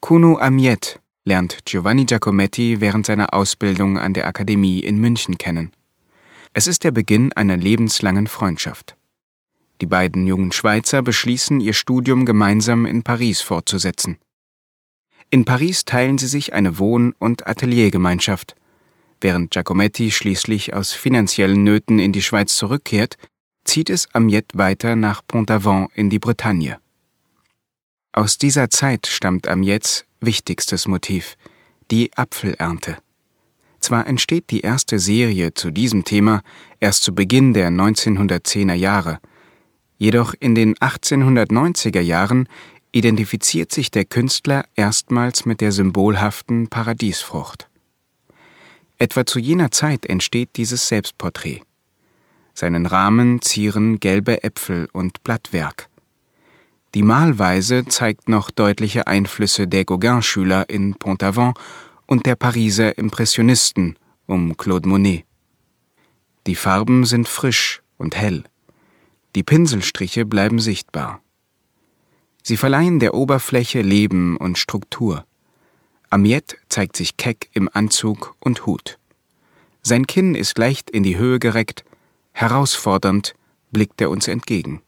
Kuno Amiet lernt Giovanni Giacometti während seiner Ausbildung an der Akademie in München kennen. Es ist der Beginn einer lebenslangen Freundschaft. Die beiden jungen Schweizer beschließen, ihr Studium gemeinsam in Paris fortzusetzen. In Paris teilen sie sich eine Wohn- und Ateliergemeinschaft. Während Giacometti schließlich aus finanziellen Nöten in die Schweiz zurückkehrt, zieht es Amiet weiter nach Pont-Aven in die Bretagne. Aus dieser Zeit stammt Amiets wichtigstes Motiv, die Apfelernte. Zwar entsteht die erste Serie zu diesem Thema erst zu Beginn der 1910er Jahre, jedoch in den 1890er Jahren identifiziert sich der Künstler erstmals mit der symbolhaften Paradiesfrucht. Etwa zu jener Zeit entsteht dieses Selbstporträt. Seinen Rahmen zieren gelbe Äpfel und Blattwerk. Die Malweise zeigt noch deutliche Einflüsse der Gauguin-Schüler in Pont-Aven und der Pariser Impressionisten um Claude Monet. Die Farben sind frisch und hell. Die Pinselstriche bleiben sichtbar. Sie verleihen der Oberfläche Leben und Struktur. Amiet zeigt sich keck im Anzug und Hut. Sein Kinn ist leicht in die Höhe gereckt, herausfordernd blickt er uns entgegen.